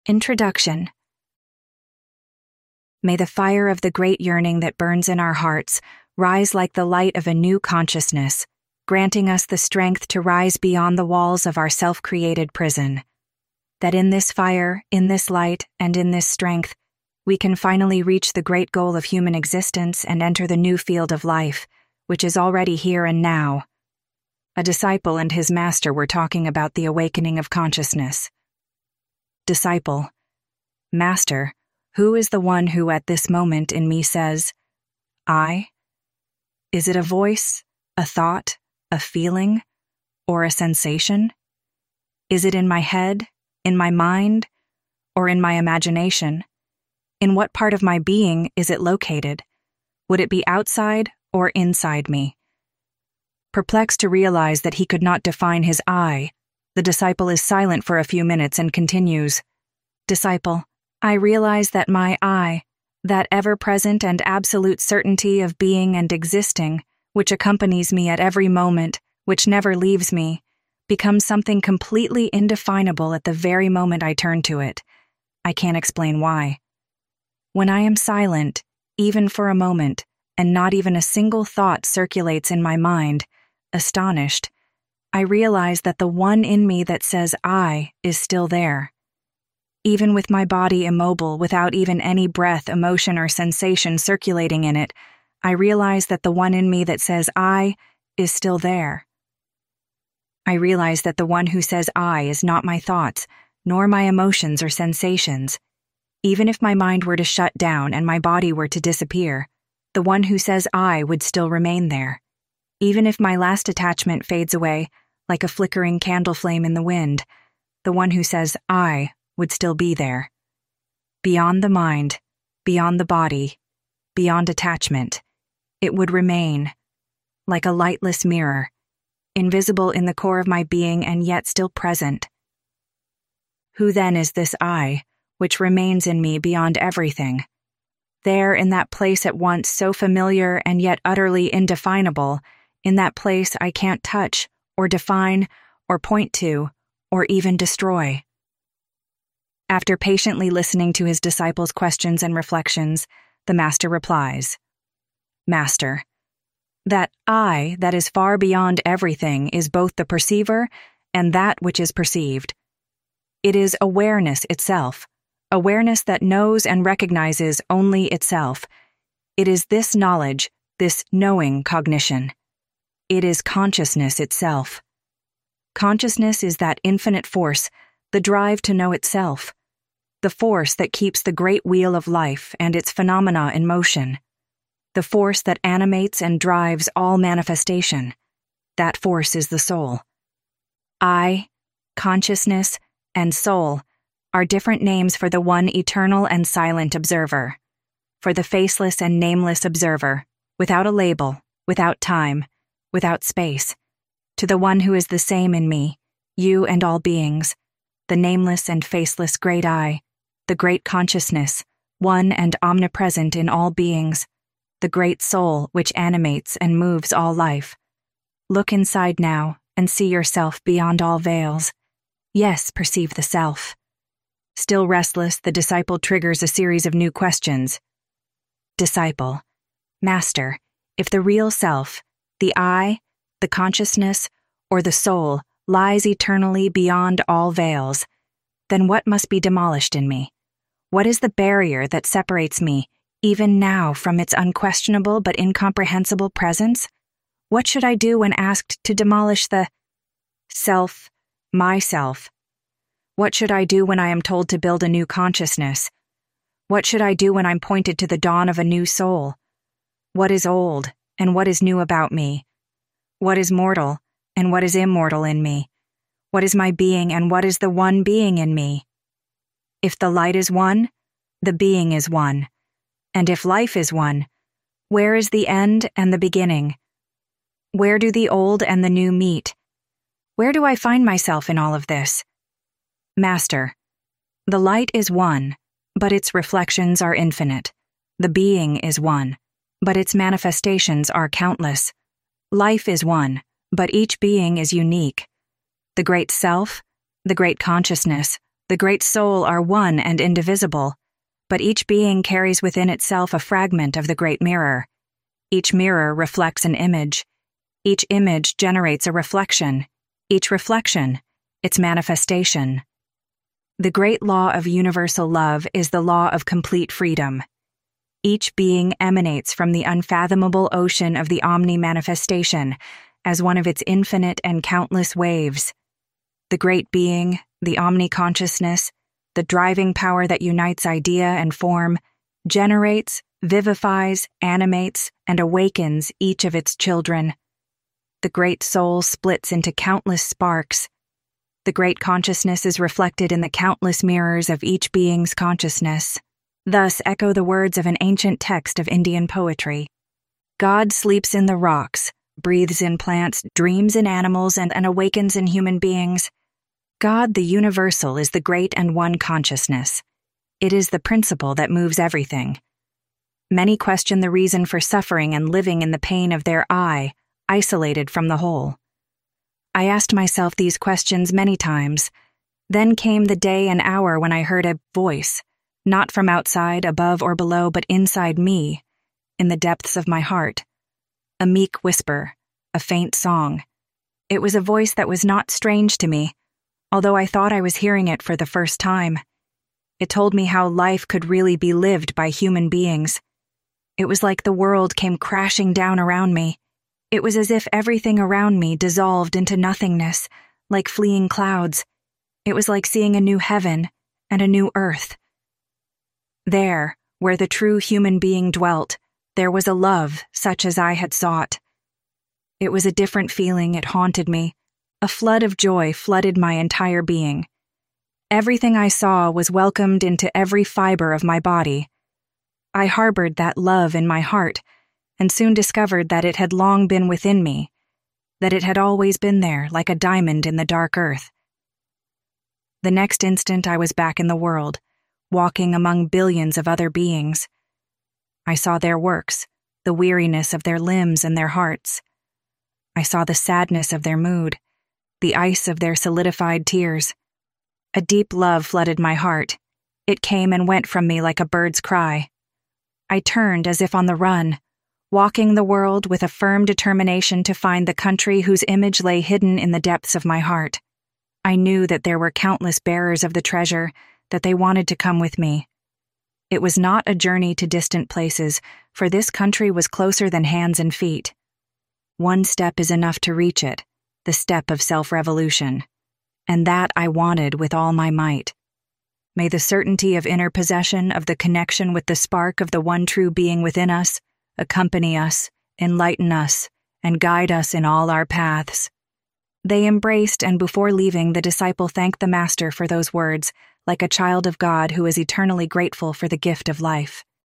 Introduction. May the fire of the great yearning that burns in our hearts rise like the light of a new consciousness, granting us the strength to rise beyond the walls of our self-created prison. That in this fire, in this light, and in this strength, we can finally reach the great goal of human existence and enter the new field of life, which is already here and now. A disciple and his master were talking about the awakening of consciousness. Disciple. Master, who is the one who at this moment in me says, I? Is it a voice, a thought, a feeling, or a sensation? Is it in my head, in my mind, or in my imagination? In what part of my being is it located? Would it be outside or inside me? Perplexed to realize that he could not define his I, the disciple is silent for a few minutes and continues, Disciple, I realize that my I, that ever-present and absolute certainty of being and existing, which accompanies me at every moment, which never leaves me, becomes something completely indefinable at the very moment I turn to it. I can't explain why. When I am silent, even for a moment, and not even a single thought circulates in my mind, astonished, I realize that the one in me that says I is still there. Even with my body immobile, without even any breath, emotion, or sensation circulating in it, I realize that the one in me that says I is still there. I realize that the one who says I is not my thoughts, nor my emotions or sensations. Even if my mind were to shut down and my body were to disappear, the one who says I would still remain there. Even if my last attachment fades away, like a flickering candle flame in the wind, the one who says I would still be there. Beyond the mind, beyond the body, beyond attachment, it would remain, like a lightless mirror, invisible in the core of my being and yet still present. Who then is this I, which remains in me beyond everything? There in that place at once so familiar and yet utterly indefinable, in that place I can't touch, or define, or point to, or even destroy. After patiently listening to his disciples' questions and reflections, the master replies, Master, that I that is far beyond everything is both the perceiver and that which is perceived. It is awareness itself, awareness that knows and recognizes only itself. It is this knowledge, this knowing cognition. It is consciousness itself. Consciousness is that infinite force, the drive to know itself, the force that keeps the great wheel of life and its phenomena in motion, the force that animates and drives all manifestation. That force is the soul. I, consciousness, and soul are different names for the one eternal and silent observer, for the faceless and nameless observer, without a label, without time, without space, to the one who is the same in me, you and all beings, the nameless and faceless great I, the great consciousness, one and omnipresent in all beings, the great soul which animates and moves all life. Look inside now and see yourself beyond all veils. Yes, perceive the self. Still restless, the disciple triggers a series of new questions. Disciple, Master, if the real self, the I, the consciousness, or the soul lies eternally beyond all veils, then what must be demolished in me? What is the barrier that separates me, even now, from its unquestionable but incomprehensible presence? What should I do when asked to demolish the self, myself? What should I do when I am told to build a new consciousness? What should I do when I'm pointed to the dawn of a new soul? What is old, and what is new about me? What is mortal, and what is immortal in me? What is my being, and what is the one being in me? If the light is one, the being is one. And if life is one, where is the end and the beginning? Where do the old and the new meet? Where do I find myself in all of this? Master, the light is one, but its reflections are infinite. The being is one, but its manifestations are countless. Life is one, but each being is unique. The great self, the great consciousness, The Great Soul are one and indivisible, but each being carries within itself a fragment of the Great Mirror. Each mirror reflects an image. Each image generates a reflection. Each reflection, its manifestation. The great law of universal love is the law of complete freedom. Each being emanates from the unfathomable ocean of the omni-manifestation as one of its infinite and countless waves. The great being, the omni-consciousness, the driving power that unites idea and form, generates, vivifies, animates, and awakens each of its children. The Great Soul splits into countless sparks. The great consciousness is reflected in the countless mirrors of each being's consciousness. Thus echo the words of an ancient text of Indian poetry. God sleeps in the rocks, breathes in plants, dreams in animals, and awakens in human beings. God, the universal, is the great and one consciousness. It is the principle that moves everything. Many question the reason for suffering and living in the pain of their I, isolated from the whole. I asked myself these questions many times. Then came the day and hour when I heard a voice, not from outside, above, or below, but inside me, in the depths of my heart. A meek whisper, a faint song. It was a voice that was not strange to me, although I thought I was hearing it for the first time. It told me how life could really be lived by human beings. It was like the world came crashing down around me. It was as if everything around me dissolved into nothingness, like fleeing clouds. It was like seeing a new heaven and a new earth. There, where the true human being dwelt, there was a love such as I had sought. It was a different feeling, it haunted me. A flood of joy flooded my entire being. Everything I saw was welcomed into every fiber of my body. I harbored that love in my heart, and soon discovered that it had long been within me, that it had always been there like a diamond in the dark earth. The next instant I was back in the world, walking among billions of other beings. I saw their works, the weariness of their limbs and their hearts. I saw the sadness of their mood, the ice of their solidified tears. A deep love flooded my heart. It came and went from me like a bird's cry. I turned as if on the run, walking the world with a firm determination to find the country whose image lay hidden in the depths of my heart. I knew that there were countless bearers of the treasure, that they wanted to come with me. It was not a journey to distant places, for this country was closer than hands and feet. One step is enough to reach it, the step of self-revolution. And that I wanted with all my might. May the certainty of inner possession of the connection with the spark of the one true being within us accompany us, enlighten us, and guide us in all our paths. They embraced, and before leaving, the disciple thanked the Master for those words, like a child of God who is eternally grateful for the gift of life.